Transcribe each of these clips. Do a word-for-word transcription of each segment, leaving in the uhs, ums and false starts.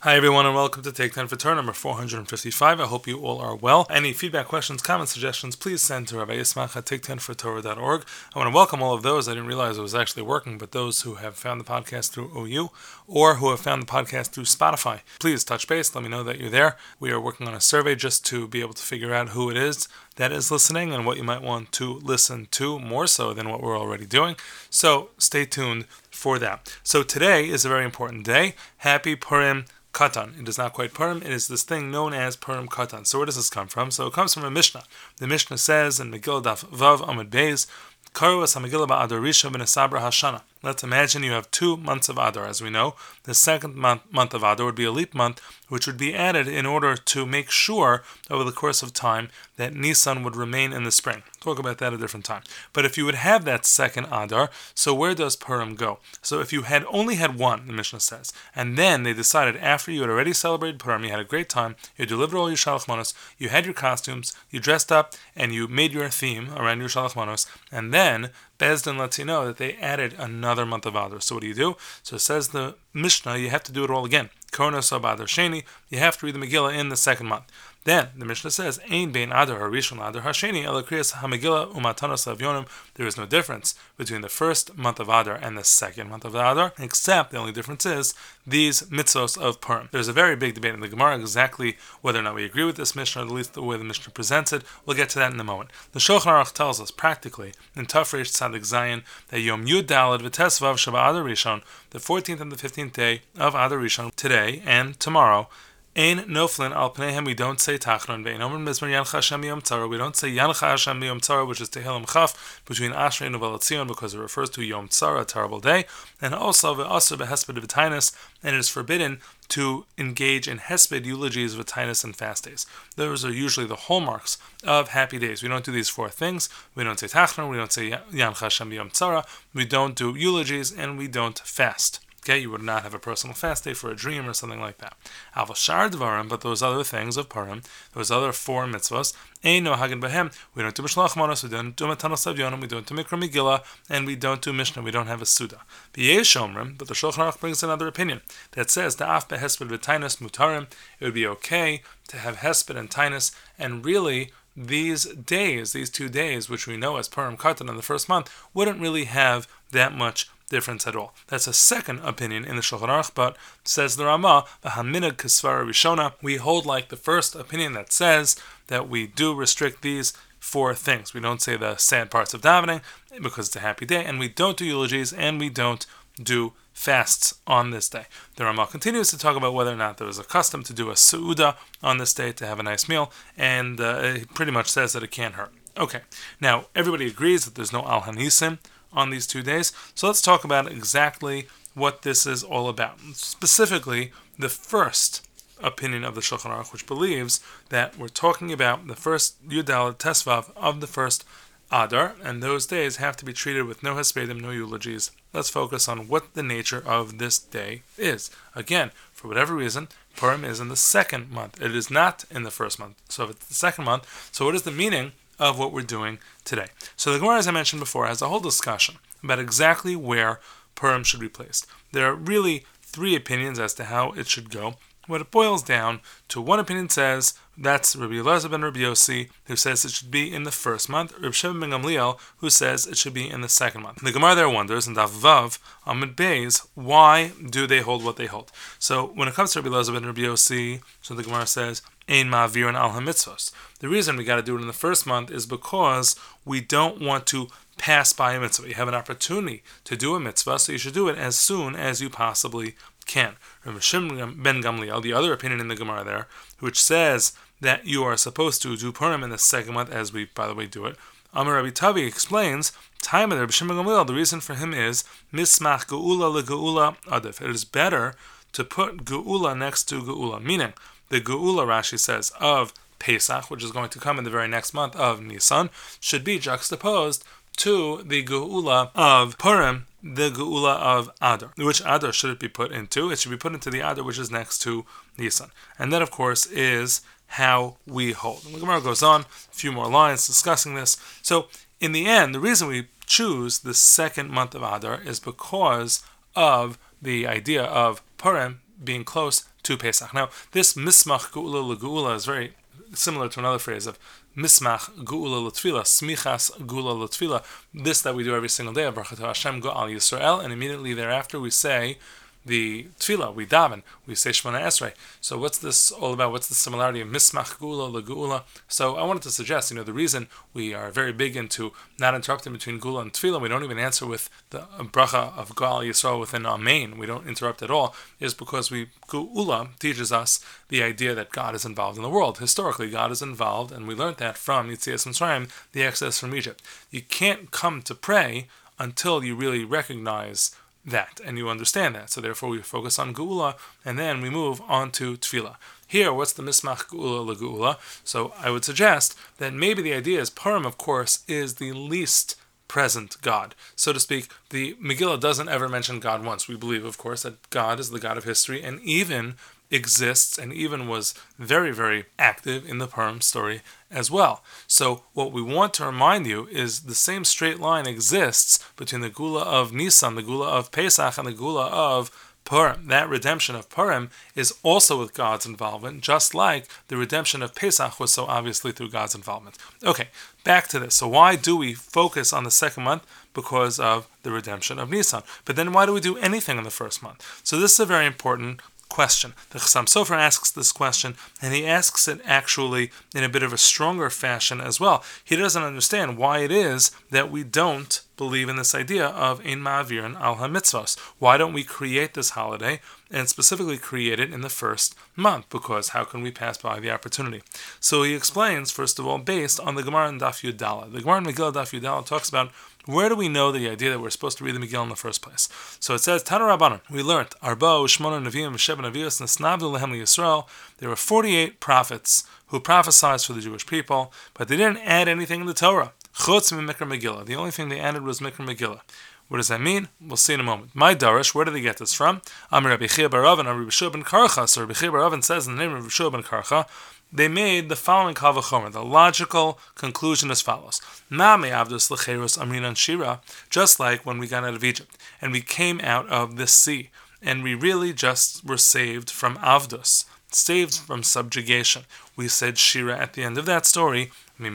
Hi everyone and welcome to Take ten for Torah number four hundred fifty-five. I hope you all are well. Any feedback, questions, comments, suggestions, please send to Rabbi Yismach at take ten for torah dot org. I want to welcome all of those. I didn't realize it was actually working, but those who have found the podcast through O U or who have found the podcast through Spotify. Please touch base. Let me know that you're there. We are working on a survey just to be able to figure out who it is that is listening and what you might want to listen to more so than what we're already doing. So stay tuned for that. So today is a very important day. Happy Purim Katan. It is not quite Purim. It is this thing known as Purim Katan. So where does this come from? So it comes from a Mishnah. The Mishnah says in Megillah Daf Vav Amud Beis, Karu es HaMegillah ba'Adar Rishon b'Nesabra Hashana. Let's imagine you have two months of Adar. As we know, the second month, month of Adar would be a leap month, which would be added in order to make sure over the course of time that Nisan would remain in the spring. Talk about that at a different time. But if you would have that second Adar, so where does Purim go? So if you had only had one, the Mishnah says, and then they decided after you had already celebrated Purim, you had a great time, you delivered all your Shalach Manos, you had your costumes, you dressed up, and you made your theme around your Shalach Manos, and then Beis Din lets you know that they added another month of Adar. So what do you do? So it says the Mishnah, you have to do it all again. Kornos Adar Sheni, you have to read the Megillah in the second month. Then the Mishnah says, Ein bein Adar harishon Adar hasheni ela kriyas hamegillah umatanos avyonim. There is no difference between the first month of Adar and the second month of Adar, except the only difference is these mitzvos of Purim. There's a very big debate in the Gemara exactly whether or not we agree with this Mishnah, or at least the way the Mishnah presents it. We'll get to that in a moment. The Shulchan Aruch tells us practically in Tafresh Tzadik Zayin that Yom Yud Daled V'Tesvav Sheba Adar Rishon, the fourteenth and the fifteenth day of Adar Rishon, today and tomorrow, Ein noflin al pneihem, we don't say tachron. Ve'ein omer mizmor Yancha Hashem Yom Tzara. We don't say Yancha Hashem Yom Tzara, which is Tehillim Chaf between Ashrei and Uval Tzion, because it refers to Yom Tzara, a terrible day, and also ve'asur behesped v'tainis, and it is forbidden to engage in hesped eulogies, v'tainis, and fast days. Those are usually the hallmarks of happy days. We don't do these four things. We don't say tachron. We don't say Yancha Hashem Yom Tzara. We don't do eulogies, and we don't fast. Okay, you would not have a personal fast day for a dream or something like that. Alva shar dvarim, but those other things of Purim, those other four mitzvahs, ein no hagen behem. We don't do Mishlach Manos, we don't do Matanos Avyonim, we don't do Mikra Megillah, and we don't do Mishnah. We don't have a Suda. V'yesh omrim, but the Shulchan Aruch brings another opinion that says da'af behesped v'tainis mutarim. It would be okay to have hesped and tainis, and really these days, these two days, which we know as Purim Katan in the first month, wouldn't really have that much difference at all. That's a second opinion in the Shulchan Aruch, but says the Ramah, v'haminag kasvara rishona, we hold like the first opinion that says that we do restrict these four things. We don't say the sad parts of davening because it's a happy day, and we don't do eulogies, and we don't do fasts on this day. The Ramah continues to talk about whether or not there was a custom to do a su'uda on this day to have a nice meal, and uh, it pretty much says that it can't hurt. Okay, now everybody agrees that there's no al hanisim on these two days. So let's talk about exactly what this is all about. Specifically, the first opinion of the Shulchan Aruch, which believes that we're talking about the first Yud Daled Tesvav of the first Adar, and those days have to be treated with no hespedim, no eulogies. Let's focus on what the nature of this day is. Again, for whatever reason, Purim is in the second month. It is not in the first month. So if it's the second month, so what is the meaning of what we're doing today? So the Gemara, as I mentioned before, has a whole discussion about exactly where Purim should be placed. There are really three opinions as to how it should go. What it boils down to, one opinion says, that's Rabbi Elazar ben Rabbi Yossi, who says it should be in the first month, Rabbi Shimon ben Gamliel, who says it should be in the second month. The Gemara there wonders, in Daf Vav, Amud Beis, why do they hold what they hold? So when it comes to Rabbi Elazar ben Rabbi Yossi, so the Gemara says, Ein ma'avirin al hamitzvos. The reason we got to do it in the first month is because we don't want to pass by a mitzvah. You have an opportunity to do a mitzvah, so you should do it as soon as you possibly can. Rabbi Shimon ben Gamliel, the other opinion in the Gemara there, which says that you are supposed to do Purim in the second month, as we, by the way, do it. Amar Rabbi Tavi explains, time of the Rabbi Shimon ben Gamliel, the reason for him is mismach geula le geula adif. It is better to put geula next to geula, meaning the geula, Rashi says, of Pesach, which is going to come in the very next month of Nisan, should be juxtaposed to the geula of Purim, the geula of Adar. Which Adar should it be put into? It should be put into the Adar which is next to Nisan. And that, of course, is how we hold. And the Gemara goes on, a few more lines discussing this. So, in the end, the reason we choose the second month of Adar is because of the idea of Purim being close to Pesach. Now, this mismach geula legeula is very similar to another phrase of mismach geula l'tfila, smichas geula l'tfila. This that we do every single day, Baruch Hashem Go'al Yisrael, and immediately thereafter we say the tefillah, we daven, we say Shemona Esrei. So what's this all about? What's the similarity of mismach geula legeula? So I wanted to suggest, you know, the reason we are very big into not interrupting between geula and tefillah, we don't even answer with the bracha of Go'al Yisrael within Amen, we don't interrupt at all, is because we geula teaches us the idea that God is involved in the world. Historically, God is involved, and we learned that from Yetzias Mitzrayim, the Exodus from Egypt. You can't come to pray until you really recognize that, and you understand that. So therefore we focus on Geula, and then we move on to Tefillah. Here, what's the Mismach Geula LeGeula? So I would suggest that maybe the idea is Purim, of course, is the least present God. So to speak, the Megillah doesn't ever mention God once. We believe, of course, that God is the God of history, and even exists and even was very, very active in the Purim story as well. So what we want to remind you is the same straight line exists between the Gula of Nisan, the Gula of Pesach, and the Gula of Purim. That redemption of Purim is also with God's involvement, just like the redemption of Pesach was so obviously through God's involvement. Okay, back to this. So why do we focus on the second month? Because of the redemption of Nisan. But then why do we do anything in the first month? So this is a very important question. The Chassam Sofer asks this question, and he asks it actually in a bit of a stronger fashion as well. He doesn't understand why it is that we don't believe in this idea of Ein Ma'avirin al HaMitzvos. Why don't we create this holiday, and specifically create it in the first month? Because how can we pass by the opportunity? So he explains, first of all, based on the Gemara in Daf Yud Daled. The Gemara in Megillah Daf Yud Daled talks about where do we know the idea that we're supposed to read the Megillah in the first place? So it says, Tana Rabbanan, we learned, Arba U'Shmona Neviim V'Sheva Nevios Nesnavdu Lehem Yisrael. There were forty-eight prophets who prophesied for the Jewish people, but they didn't add anything in the Torah. Chutz Mikra Megillah. The only thing they added was Mikra Megillah. What does that mean? We'll see in a moment. My Darish, where do they get this from? Amir Rabbi Chia bar Rav and Rabbi Shua ben Karcha. So Rabbi Chia bar Rav says in the name of Rabbi Shua ben Karcha, they made the following kal v'chomer. The logical conclusion as follows: Ma me'avdus l'cheirus amrinan shira. Just like when we got out of Egypt and we came out of the sea, and we really just were saved from avdus, saved from subjugation. We said shira at the end of that story. When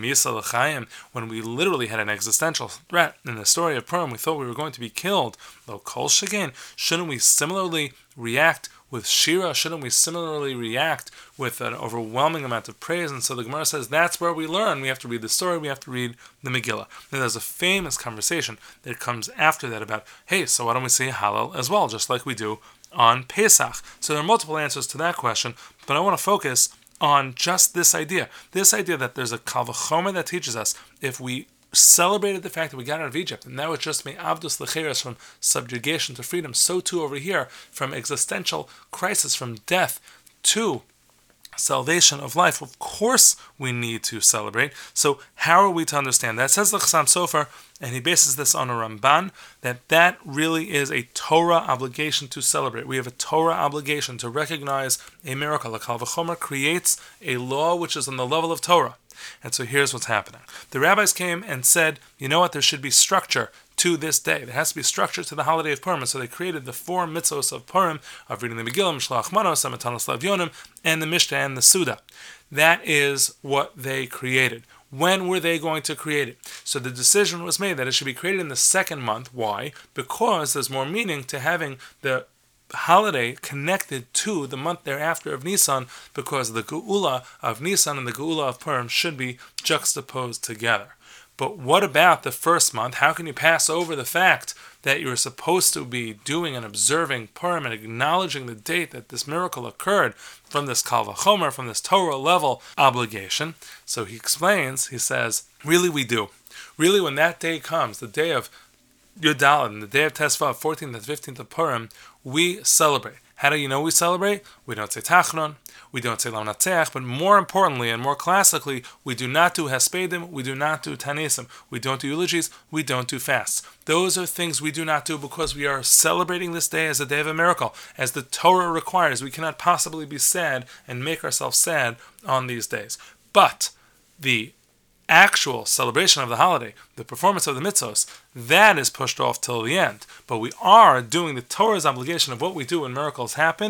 we literally had an existential threat in the story of Purim, we thought we were going to be killed. Lo kol shekain. Shouldn't we similarly react with Shira? Shouldn't we similarly react with an overwhelming amount of praise? And so the Gemara says that's where we learn. We have to read the story, we have to read the Megillah. And there's a famous conversation that comes after that about, hey, so why don't we say Hallel as well, just like we do on Pesach? So there are multiple answers to that question, but I want to focus on just this idea. This idea that there's a kal v'chomer that teaches us if we celebrated the fact that we got out of Egypt, and now it's just me'avdus l'cheres, from subjugation to freedom, so too over here, from existential crisis, from death to salvation of life. Of course we need to celebrate. So how are we to understand that? Says the Chassam Sofer, and he bases this on a Ramban, that that really is a Torah obligation to celebrate. We have a Torah obligation to recognize a miracle. The Kal V'chomer creates a law which is on the level of Torah. And so here's what's happening. The rabbis came and said, you know what, there should be structure to this day. There has to be structure to the holiday of Purim. And so they created the four mitzvos of Purim, of reading the Megillah, Mishlach Manos, Matanos Lavyonim, and the Mishnah and the Suda. That is what they created. When were they going to create it? So the decision was made that it should be created in the second month. Why? Because there's more meaning to having the holiday connected to the month thereafter of Nisan, because the Geula of Nisan and the Geula of Purim should be juxtaposed together. But what about the first month? How can you pass over the fact that you're supposed to be doing and observing Purim and acknowledging the date that this miracle occurred from this Kal V'chomer, from this Torah level obligation? So he explains, he says, really we do. Really, when that day comes, the day of Yud Daled, and the day of Tesvav, fourteenth and fifteenth of Purim, we celebrate. How do you know we celebrate? We don't say Tachnon, we don't say Lam Natzeach, but more importantly and more classically, we do not do Hespedim, we do not do Tanesim, we don't do eulogies, we don't do fasts. Those are things we do not do because we are celebrating this day as a day of a miracle, as the Torah requires. We cannot possibly be sad and make ourselves sad on these days. But the actual celebration of the holiday, the performance of the mitzvos, that is pushed off till the end. But we are doing the Torah's obligation of what we do when miracles happen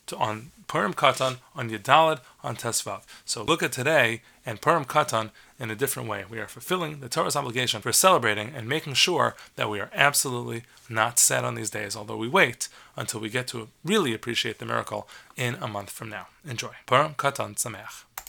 to, on Purim Katan, on Yudaled, on Tesvav. So look at today and Purim Katan in a different way. We are fulfilling the Torah's obligation for celebrating and making sure that we are absolutely not sad on these days, although we wait until we get to really appreciate the miracle in a month from now. Enjoy. Purim Katan Sameach.